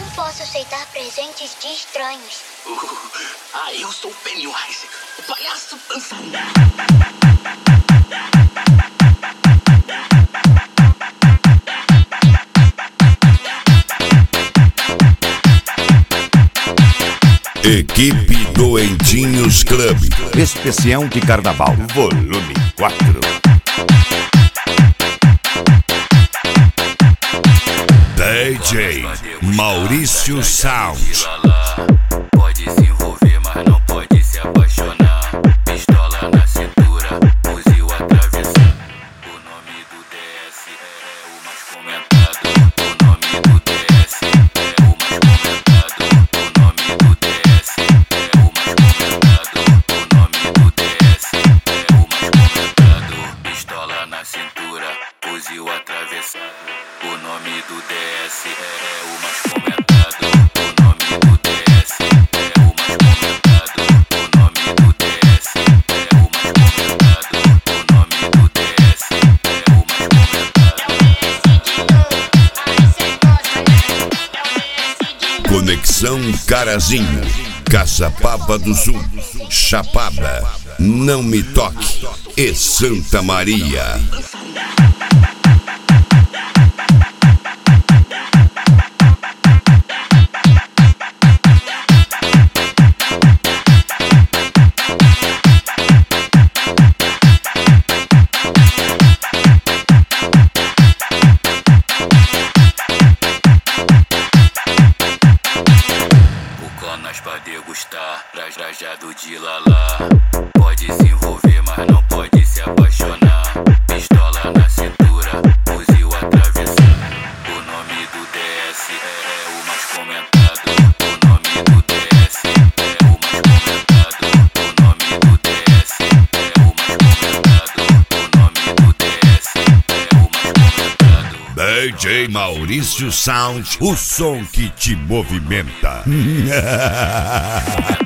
posso aceitar presentes de estranhos. Eu sou o Pennywise, o palhaço dançarino. Equipe Doentinhos Club. Especial de Carnaval, volume 4. DJ Maurício Sound. Pode se envolver, mas não pode se apaixonar. Pistola na cintura, fuzil atravessado. O nome do DS é o mais comentado. O nome do DS é o mais comentado. O nome do DS é o mais comentado. O nome do DS é o mais comentado. Pistola na cintura, fuzil atravessado. O nome do DS é o mais comentado. O nome do DS é o mais comentado. O nome do DS é o mais comentado. O nome do DS é o mais comentado. Conexão Carazinho, Caçapava do Sul, Chapada, Não Me Toque e Santa Maria. Pra degustar, trajado de lalá. Pode se envolver, mas não pode se apaixonar. Pistola na cintura, fuzil atravessado. O nome do DS é o mais comentado. O nome do DS é o mais comentado. O nome do DS é o mais comentado. O nome do DS é o mais comentado. DJ Maurício Sound, o som que te movimenta.